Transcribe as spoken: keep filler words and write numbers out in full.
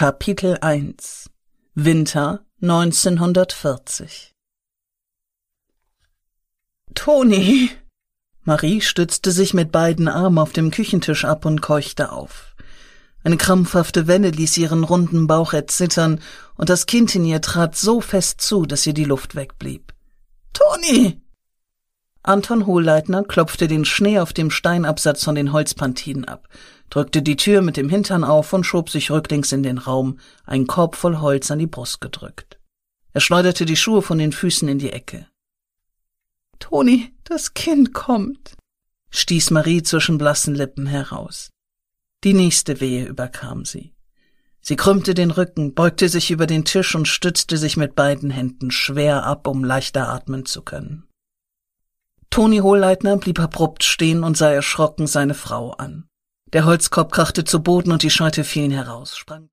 Kapitel eins Winter neunzehnhundertvierzig. Toni! Marie stützte sich mit beiden Armen auf dem Küchentisch ab und keuchte auf. Eine krampfhafte Welle ließ ihren runden Bauch erzittern, und das Kind in ihr trat so fest zu, dass ihr die Luft wegblieb. »Toni!« Anton Hohlleitner klopfte den Schnee auf dem Steinabsatz von den Holzpantinen ab, drückte die Tür mit dem Hintern auf und schob sich rücklings in den Raum, einen Korb voll Holz an die Brust gedrückt. Er schleuderte die Schuhe von den Füßen in die Ecke. »Toni, das Kind kommt«, stieß Marie zwischen blassen Lippen heraus. Die nächste Wehe überkam sie. Sie krümmte den Rücken, beugte sich über den Tisch und stützte sich mit beiden Händen schwer ab, um leichter atmen zu können. Toni Hohlleitner blieb abrupt stehen und sah erschrocken seine Frau an. Der Holzkorb krachte zu Boden und die Scheite fielen heraus, sprang